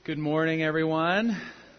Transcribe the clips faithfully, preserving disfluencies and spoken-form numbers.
Good morning, everyone.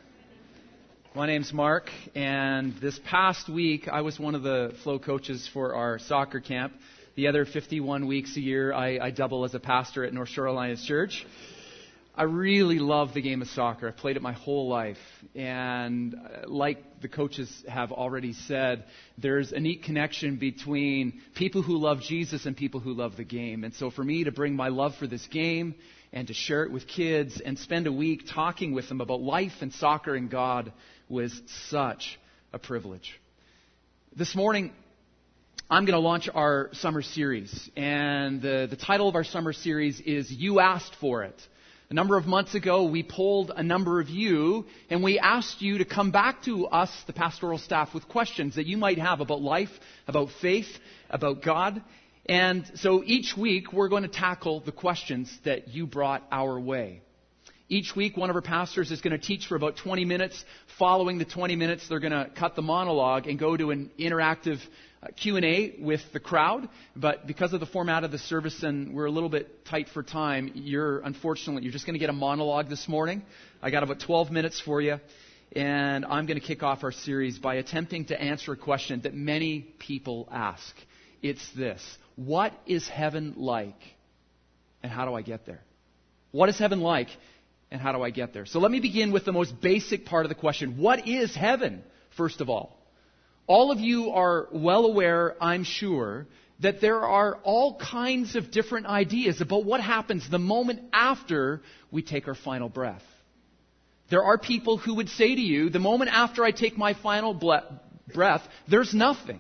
My name's Mark, and this past week I was one of the flow coaches for our soccer camp. The other fifty-one weeks a year I, I double as a pastor at North Shore Alliance Church. I really love the game of soccer. I've played it my whole life, and like the coaches have already said, there's a neat connection between people who love Jesus and people who love the game. And so for me to bring my love for this game and to share it with kids and spend a week talking with them about life and soccer and God was such a privilege. This morning, I'm going to launch our summer series, and the, the title of our summer series is You Asked For It. A number of months ago, we polled a number of you, and we asked you to come back to us, the pastoral staff, with questions that you might have about life, about faith, about God. And so each week, we're going to tackle the questions that you brought our way. Each week, one of our pastors is going to teach for about twenty minutes. Following the twenty minutes, they're going to cut the monologue and go to an interactive Q and A with the crowd. But because of the format of the service and we're a little bit tight for time, you're unfortunately, you're just going to get a monologue this morning. I got about twelve minutes for you. And I'm going to kick off our series by attempting to answer a question that many people ask. It's this: what is heaven like, and how do I get there? What is heaven like, and how do I get there? So let me begin with the most basic part of the question. What is heaven, first of all? All of you are well aware, I'm sure, that there are all kinds of different ideas about what happens the moment after we take our final breath. There are people who would say to you, the moment after I take my final ble- breath, there's nothing.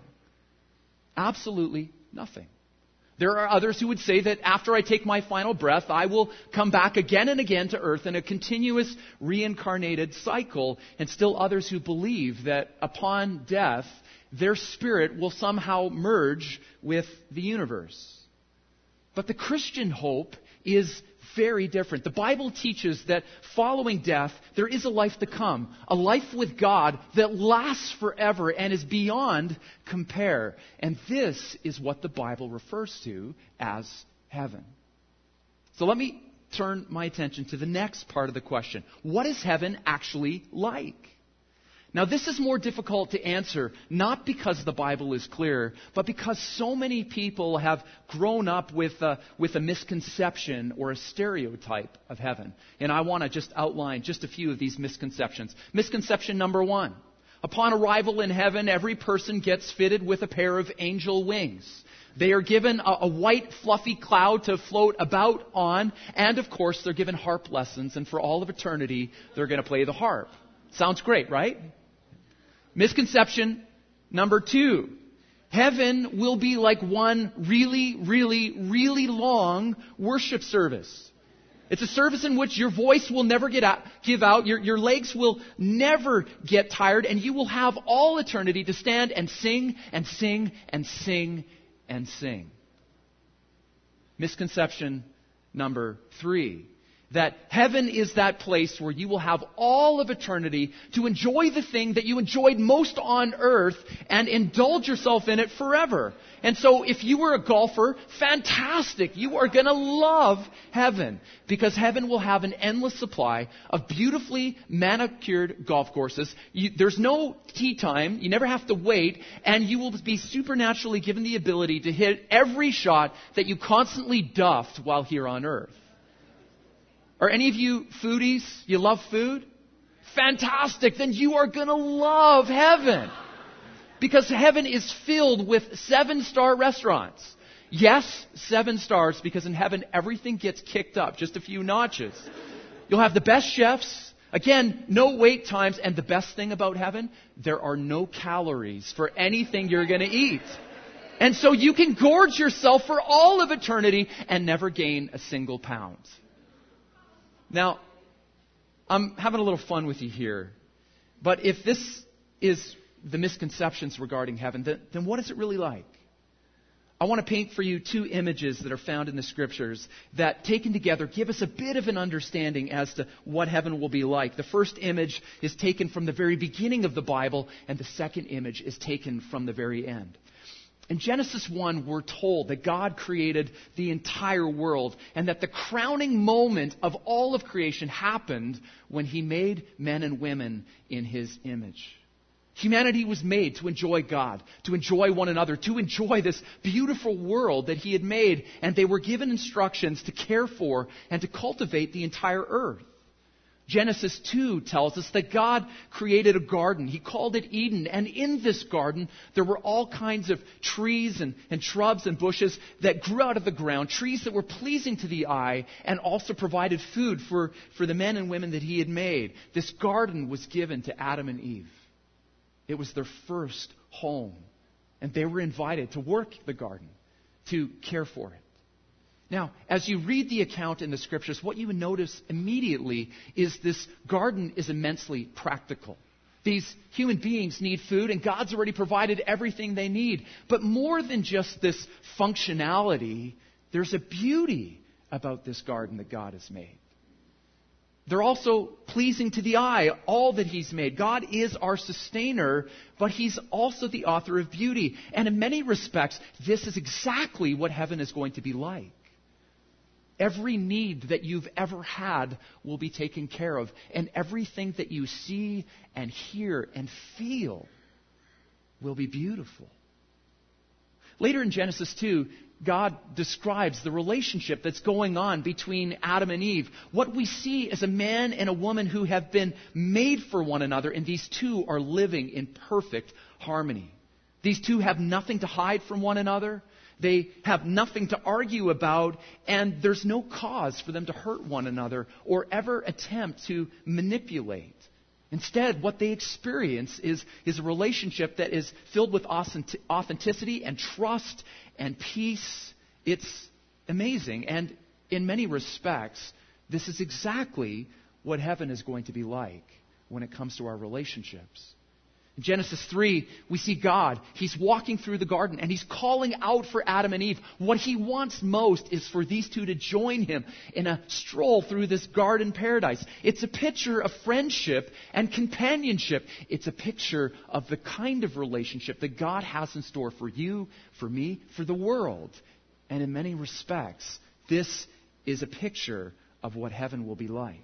Absolutely nothing. There are others who would say that after I take my final breath, I will come back again and again to earth in a continuous reincarnated cycle. And still others who believe that upon death, their spirit will somehow merge with the universe. But the Christian hope is very different. The Bible teaches that following death, there is a life to come. A life with God that lasts forever and is beyond compare. And this is what the Bible refers to as heaven. So let me turn my attention to the next part of the question. What is heaven actually like? Now, this is more difficult to answer, not because the Bible is clear, but because so many people have grown up with a, with a misconception or a stereotype of heaven. And I want to just outline just a few of these misconceptions. Misconception number one. Upon arrival in heaven, every person gets fitted with a pair of angel wings. They are given a, a white, fluffy cloud to float about on, and of course, they're given harp lessons, and for all of eternity, they're going to play the harp. Sounds great, right? Misconception number two. Heaven will be like one really, really, really long worship service. It's a service in which your voice will never get out, give out, your, your legs will never get tired, and you will have all eternity to stand and sing and sing and sing and sing. Misconception number three. That heaven is that place where you will have all of eternity to enjoy the thing that you enjoyed most on earth and indulge yourself in it forever. And so if you were a golfer, fantastic. You are going to love heaven because heaven will have an endless supply of beautifully manicured golf courses. You, there's no tee time. You never have to wait. And you will be supernaturally given the ability to hit every shot that you constantly duffed while here on earth. Are any of you foodies? You love food? Fantastic. Then you are going to love heaven. Because heaven is filled with seven-star restaurants. Yes, seven stars, because in heaven everything gets kicked up just a few notches. You'll have the best chefs. Again, no wait times. And the best thing about heaven, there are no calories for anything you're going to eat. And so you can gorge yourself for all of eternity and never gain a single pound. Now, I'm having a little fun with you here, but if this is the misconceptions regarding heaven, then, then what is it really like? I want to paint for you two images that are found in the Scriptures that, taken together, give us a bit of an understanding as to what heaven will be like. The first image is taken from the very beginning of the Bible, and the second image is taken from the very end. In Genesis one, we're told that God created the entire world and that the crowning moment of all of creation happened when He made men and women in His image. Humanity was made to enjoy God, to enjoy one another, to enjoy this beautiful world that He had made, and they were given instructions to care for and to cultivate the entire earth. Genesis two tells us that God created a garden. He called it Eden. And in this garden, there were all kinds of trees and, and shrubs and bushes that grew out of the ground, trees that were pleasing to the eye and also provided food for, for the men and women that He had made. This garden was given to Adam and Eve. It was their first home. And they were invited to work the garden, to care for it. Now, as you read the account in the Scriptures, what you would notice immediately is this garden is immensely practical. These human beings need food, and God's already provided everything they need. But more than just this functionality, there's a beauty about this garden that God has made. They're also pleasing to the eye, all that He's made. God is our sustainer, but He's also the author of beauty. And in many respects, this is exactly what heaven is going to be like. Every need that you've ever had will be taken care of. And everything that you see and hear and feel will be beautiful. Later in Genesis two, God describes the relationship that's going on between Adam and Eve. What we see is a man and a woman who have been made for one another, and these two are living in perfect harmony. These two have nothing to hide from one another. They have nothing to argue about, and there's no cause for them to hurt one another or ever attempt to manipulate. Instead, what they experience is, is a relationship that is filled with authenticity and trust and peace. It's amazing. And in many respects, this is exactly what heaven is going to be like when it comes to our relationships. In Genesis three, we see God. He's walking through the garden and He's calling out for Adam and Eve. What He wants most is for these two to join Him in a stroll through this garden paradise. It's a picture of friendship and companionship. It's a picture of the kind of relationship that God has in store for you, for me, for the world. And in many respects, this is a picture of what heaven will be like.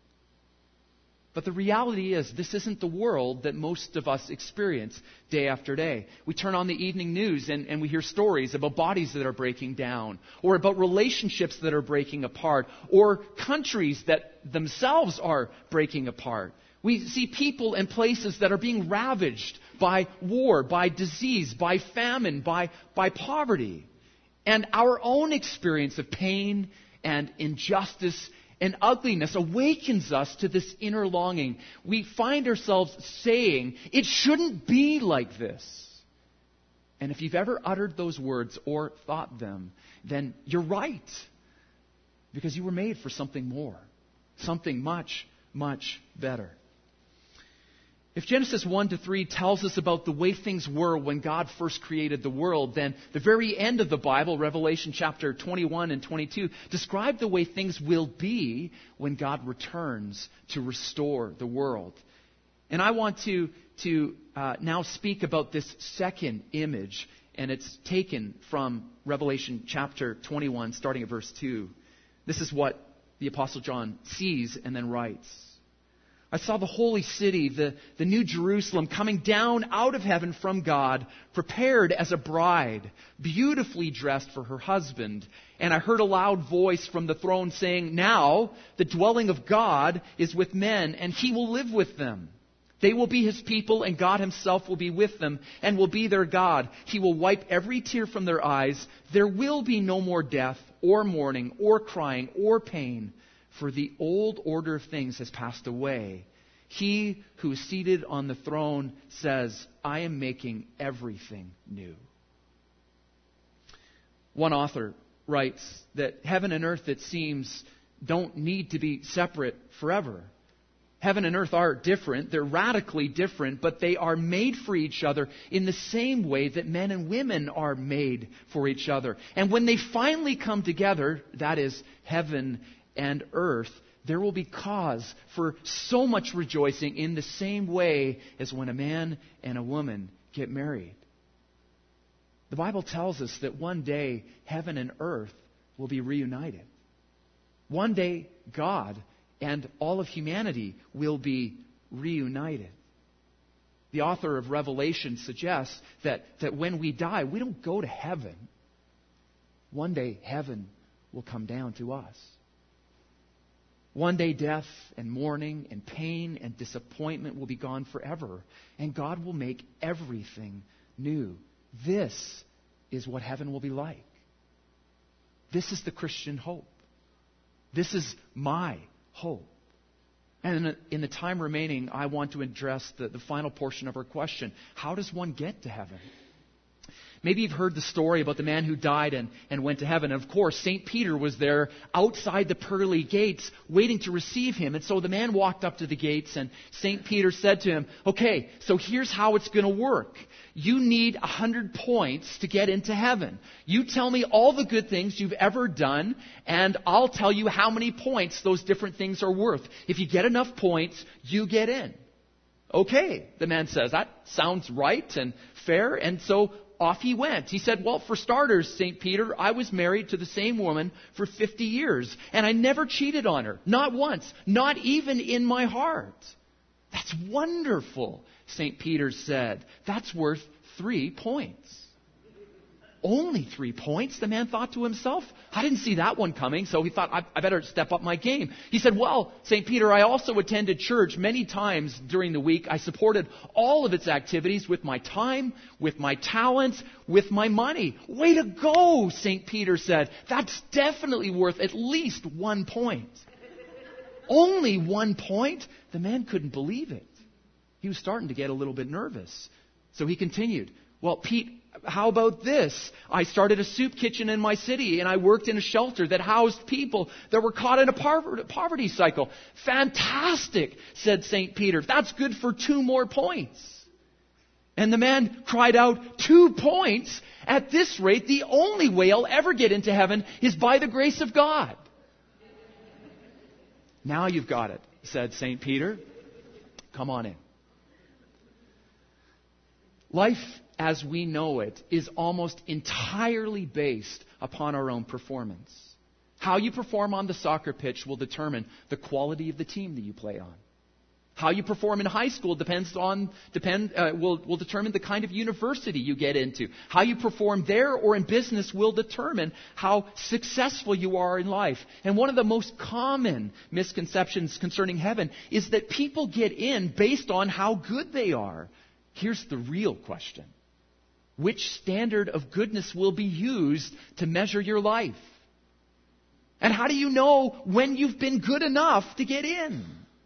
But the reality is, this isn't the world that most of us experience day after day. We turn on the evening news and, and we hear stories about bodies that are breaking down, or about relationships that are breaking apart, or countries that themselves are breaking apart. We see people and places that are being ravaged by war, by disease, by famine, by, by poverty. And our own experience of pain and injustice and ugliness awakens us to this inner longing. We find ourselves saying, it shouldn't be like this. And if you've ever uttered those words or thought them, then you're right. Because you were made for something more. Something much, much better. If Genesis one to three tells us about the way things were when God first created the world, then the very end of the Bible, Revelation chapter twenty-one and twenty-two, describe the way things will be when God returns to restore the world. And I want to, to uh, now speak about this second image, and it's taken from Revelation chapter twenty-one, starting at verse two. This is what the Apostle John sees and then writes. I saw the holy city, the, the new Jerusalem, coming down out of heaven from God, prepared as a bride, beautifully dressed for her husband. And I heard a loud voice from the throne saying, now the dwelling of God is with men, and He will live with them. They will be His people, and God Himself will be with them, and will be their God. He will wipe every tear from their eyes. There will be no more death, or mourning, or crying, or pain. For the old order of things has passed away. He who is seated on the throne says, I am making everything new. One author writes that heaven and earth, it seems, don't need to be separate forever. Heaven and earth are different. They're radically different, but they are made for each other in the same way that men and women are made for each other. And when they finally come together, that is heaven and earth, there will be cause for so much rejoicing in the same way as when a man and a woman get married. The Bible tells us that one day heaven and earth will be reunited. One day God and all of humanity will be reunited. The author of Revelation suggests that, that when we die, we don't go to heaven. One day heaven will come down to us. One day death and mourning and pain and disappointment will be gone forever, and God will make everything new. This is what heaven will be like. This is the Christian hope. This is my hope. And in the, in the time remaining, I want to address the, the final portion of our question. How does one get to heaven? Maybe you've heard the story about the man who died and, and went to heaven. And of course, Saint Peter was there outside the pearly gates waiting to receive him. And so the man walked up to the gates and Saint Peter said to him, okay, so here's how it's going to work. You need a hundred points to get into heaven. You tell me all the good things you've ever done, and I'll tell you how many points those different things are worth. If you get enough points, you get in. Okay, the man says, that sounds right and fair. And so off he went. He said, well, for starters, Saint Peter, I was married to the same woman for fifty years, and I never cheated on her. Not once. Not even in my heart. That's wonderful, Saint Peter said. That's worth three points. Only three points, the man thought to himself. I didn't see that one coming, so he thought, I, I better step up my game. He said, well, Saint Peter, I also attended church many times during the week. I supported all of its activities with my time, with my talents, with my money. Way to go, Saint Peter said. That's definitely worth at least one point. Only one point? The man couldn't believe it. He was starting to get a little bit nervous. So he continued, well, Pete, how about this? I started a soup kitchen in my city, and I worked in a shelter that housed people that were caught in a poverty cycle. Fantastic, said Saint Peter. That's good for two more points. And the man cried out, two points? At this rate, the only way I'll ever get into heaven is by the grace of God. Now you've got it, said Saint Peter. Come on in. Life as we know it is almost entirely based upon our own performance. How you perform on the soccer pitch will determine the quality of the team that you play on. How you perform in high school depends on depend uh, will will determine the kind of university you get into. How you perform there or in business will determine how successful you are in life. And one of the most common misconceptions concerning heaven is that people get in based on how good they are. Here's the real question. Which standard of goodness will be used to measure your life? And how do you know when you've been good enough to get in?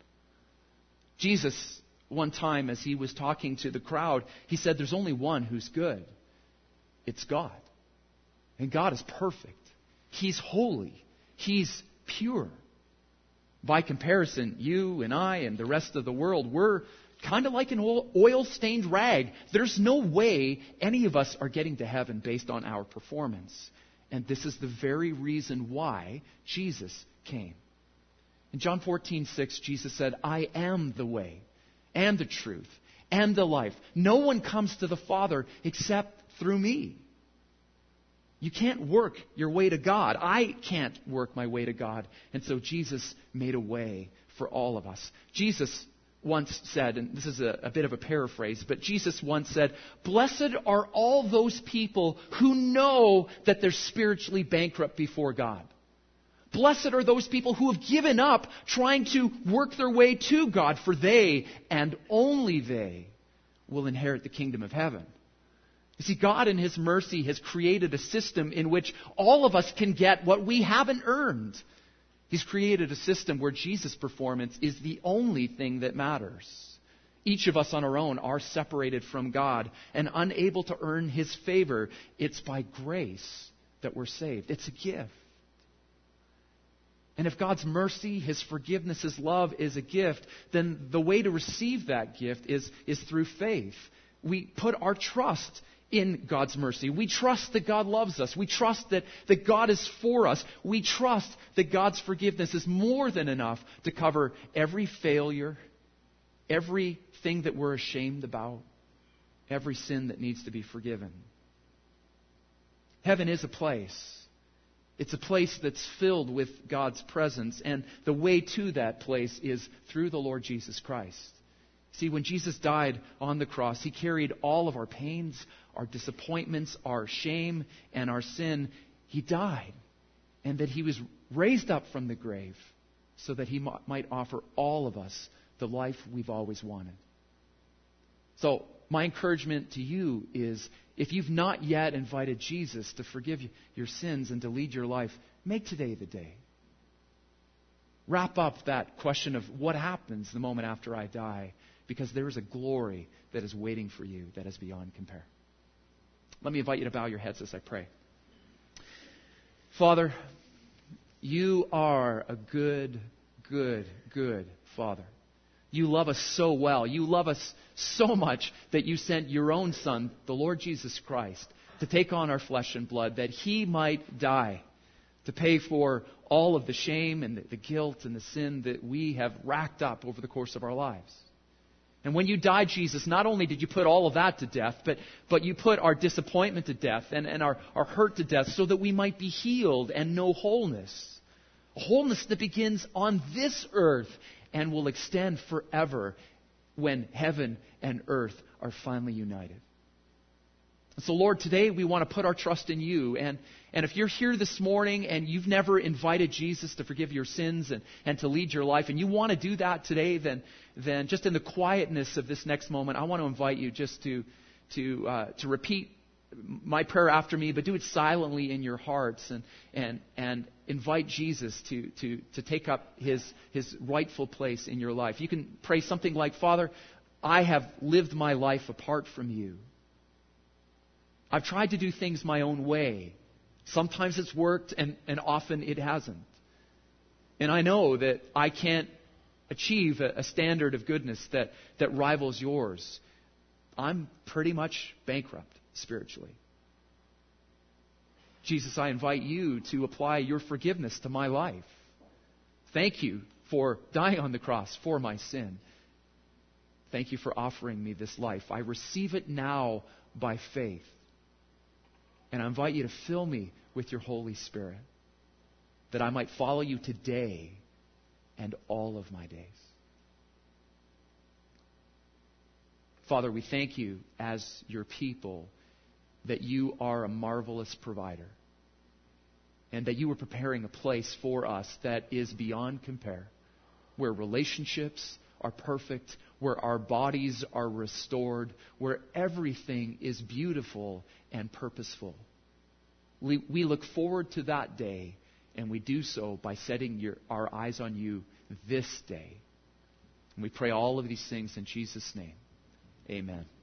Jesus, one time as he was talking to the crowd, he said there's only one who's good. It's God. And God is perfect. He's holy. He's pure. By comparison, you and I and the rest of the world, we're kind of like an oil-stained rag. There's no way any of us are getting to heaven based on our performance. And this is the very reason why Jesus came. In John fourteen six, Jesus said, I am the way and the truth and the life. No one comes to the Father except through me. You can't work your way to God. I can't work my way to God. And so Jesus made a way for all of us. Jesus once said, and this is a, a bit of a paraphrase, but Jesus once said, blessed are all those people who know that they're spiritually bankrupt before God. Blessed are those people who have given up trying to work their way to God, for they, and only they, will inherit the kingdom of heaven. You see, God in His mercy has created a system in which all of us can get what we haven't earned. He's created a system where Jesus' performance is the only thing that matters. Each of us on our own are separated from God and unable to earn His favor. It's by grace that we're saved. It's a gift. And if God's mercy, His forgiveness, His love is a gift, then the way to receive that gift is, is through faith. We put our trust in God's mercy. We trust that God loves us. We trust that, that God is for us. We trust that God's forgiveness is more than enough to cover every failure, everything that we're ashamed about, every sin that needs to be forgiven. Heaven is a place. It's a place that's filled with God's presence, and the way to that place is through the Lord Jesus Christ. See, when Jesus died on the cross, He carried all of our pains, our disappointments, our shame, and our sin. He died, and that He was raised up from the grave so that He might offer all of us the life we've always wanted. So, my encouragement to you is, if you've not yet invited Jesus to forgive your sins and to lead your life, make today the day. Wrap up that question of what happens the moment after I die, because there is a glory that is waiting for you that is beyond compare. Let me invite you to bow your heads as I pray. Father, You are a good, good, good Father. You love us so well. You love us so much that You sent Your own Son, the Lord Jesus Christ, to take on our flesh and blood, that He might die, to pay for all of the shame and the, the guilt and the sin that we have racked up over the course of our lives. And when You died, Jesus, not only did You put all of that to death, but, but You put our disappointment to death and, and our, our hurt to death so that we might be healed and know wholeness. A wholeness that begins on this earth and will extend forever when heaven and earth are finally united. So, Lord, today we want to put our trust in You. And, and if you're here this morning and you've never invited Jesus to forgive your sins and, and to lead your life, and you want to do that today, then, then just in the quietness of this next moment, I want to invite you just to, to, uh, to repeat my prayer after me, but do it silently in your hearts and, and, and invite Jesus to, to, to take up his, his rightful place in your life. You can pray something like, Father, I have lived my life apart from You. I've tried to do things my own way. Sometimes it's worked and, and often it hasn't. And I know that I can't achieve a, a standard of goodness that, that rivals Yours. I'm pretty much bankrupt spiritually. Jesus, I invite You to apply Your forgiveness to my life. Thank You for dying on the cross for my sin. Thank You for offering me this life. I receive it now by faith. And I invite You to fill me with Your Holy Spirit, that I might follow You today and all of my days. Father, we thank You as Your people that You are a marvelous provider and that You are preparing a place for us that is beyond compare, where relationships are perfect, where our bodies are restored, where everything is beautiful and purposeful. We, we look forward to that day, and we do so by setting your, our eyes on You this day. And we pray all of these things in Jesus' name. Amen.